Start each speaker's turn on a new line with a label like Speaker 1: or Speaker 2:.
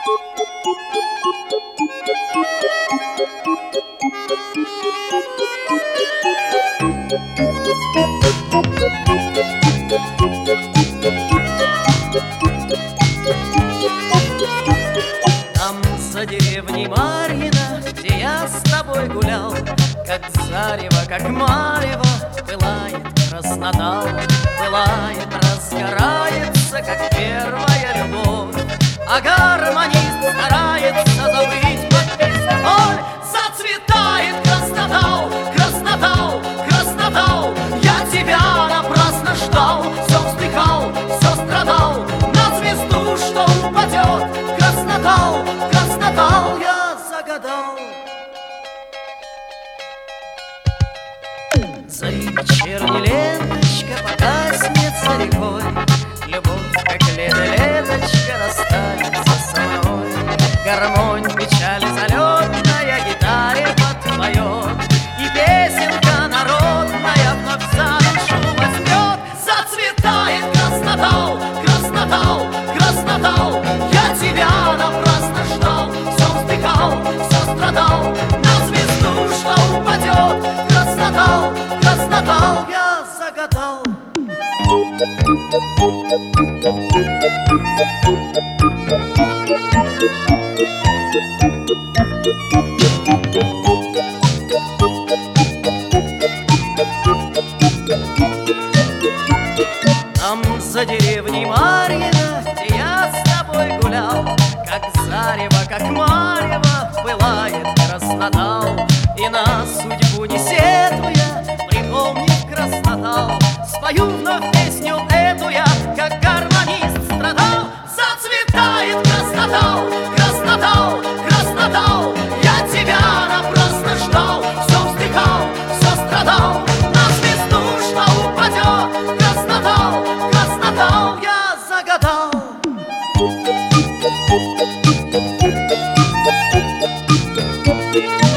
Speaker 1: Там за деревней Марьино, где я с тобой гулял, как зарево, как марево, пылает краснотал, пылает, разгорается, как первая любовь. А гармонист старается забыть под песню. Зацветает краснотал, краснотал, краснотал. Я тебя напрасно ждал, все вздыхал, все страдал на звезду, что упадет. Краснотал, краснотал, я загадал. За вечерней ленточка погаснет за рекой, любовь, как лето-леточка, растает со мной. Гармонь печали залетная гитаре подпоет, и песенка народная вновь за душу возьмет. Зацветает краснотал, краснотал, краснотал. Я тебя напрасно ждал, все вздыхал, все страдал на звезду, что упадет. Краснотал, краснотал, я загадал. Там за деревней Марьино, где я с тобой гулял, как зарево, как марево, пылает краснотал. И на судьбу не сетуя, припомнив краснотал, спою вновь песню эту я, как гармонист страдал. Зацветает краснотал, краснотал, краснотал. Я тебя напрасно ждал, все вздыхал, все страдал на звезду, что упадет. Краснотал, краснотал, я загадал.
Speaker 2: Thank you.